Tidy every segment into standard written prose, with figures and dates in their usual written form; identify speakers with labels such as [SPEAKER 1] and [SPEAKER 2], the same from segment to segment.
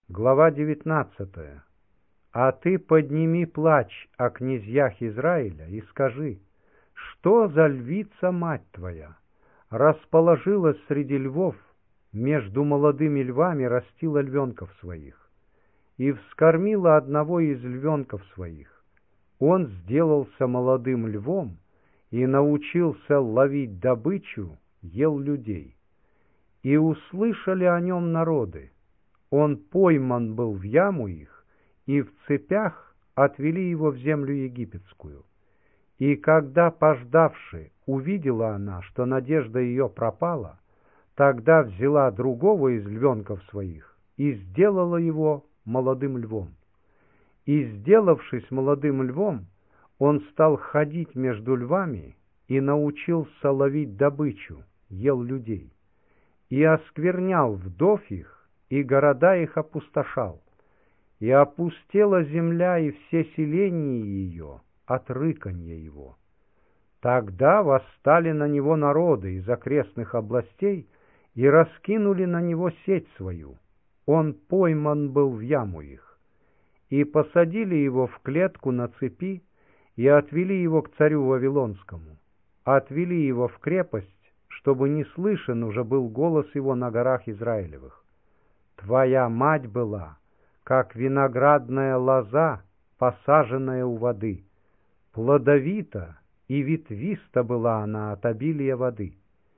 [SPEAKER 1] Глава 19. «А ты подними плач о князьях Израиля и скажи, что за львица мать твоя расположилась среди львов, между молодыми львами растила львенков своих, и вскормила одного из львенков своих. Он сделался молодым львом и научился ловить добычу, ел людей. И услышали о нем народы. Он пойман был в яму их, и в цепях отвели его в землю египетскую. И когда, пождавши, увидела она, что надежда ее пропала, тогда взяла другого из львенков своих и сделала его молодым львом. И, сделавшись молодым львом, он стал ходить между львами и научился ловить добычу, ел людей. И осквернял вдов их, и города их опустошал. И опустела земля и все селения ее от рыканья его. Тогда восстали на него народы из окрестных областей и раскинули на него сеть свою. Он пойман был в яму их. И посадили его в клетку на цепи и отвели его к царю Вавилонскому. Отвели его в крепость, чтобы не слышен уже был голос его на горах Израилевых. Твоя мать была, как виноградная лоза, посаженная у воды. Плодовита и ветвиста была она от обилия воды.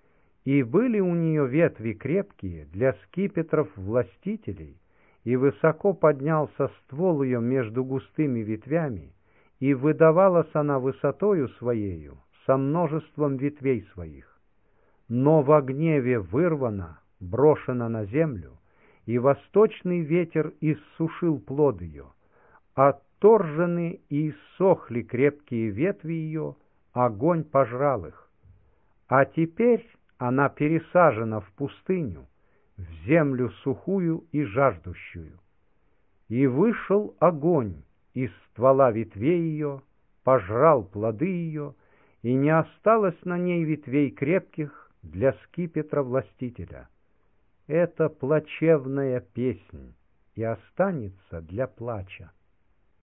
[SPEAKER 1] И были у нее ветви крепкие для скипетров властителей, и высоко поднялся ствол ее между густыми ветвями, и выдавалась она высотою своею со множеством ветвей своих. Но во гневе вырвана, брошена на землю, и восточный ветер иссушил плод ее. Отторжены и иссохли крепкие ветви ее, огонь пожрал их. А теперь она пересажена в пустыню, в землю сухую и жаждущую. И вышел огонь из ствола ветвей ее, пожрал плоды ее, и не осталось на ней ветвей крепких для скипетра властителя. Это плачевная песнь и останется для плача.